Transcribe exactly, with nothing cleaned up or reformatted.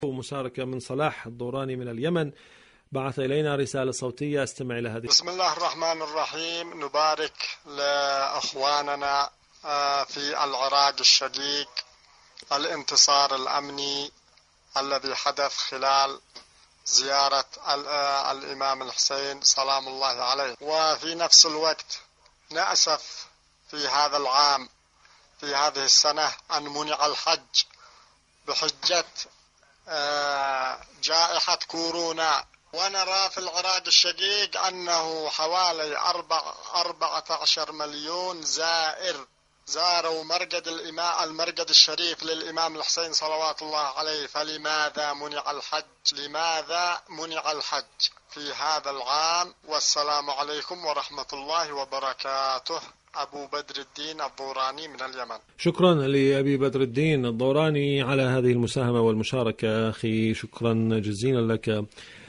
ومشاركة من صلاح الضوراني من اليمن، بعث إلينا رسالة صوتية استمع إلى هذه. بسم الله الرحمن الرحيم. نبارك لأخواننا في العراق الشقيق الانتصار الأمني الذي حدث خلال زيارة الإمام الحسين سلام الله عليه. وفي نفس الوقت نأسف في هذا العام في هذه السنة أن منع الحج بحجة جائحة كورونا. ونرى في العراق الشقيق أنه حوالي أربع أربعة عشر مليون زائر زاروا مرقد الإمام المرقد الشريف للإمام الحسين صلوات الله عليه. فلماذا منع الحج؟ لماذا منع الحج في هذا العام؟ والسلام عليكم ورحمة الله وبركاته. أبو بدر الدين الضوراني من اليمن. شكرا لأبي بدر الدين الضوراني على هذه المساهمة والمشاركة أخي، شكرا جزيلا لك.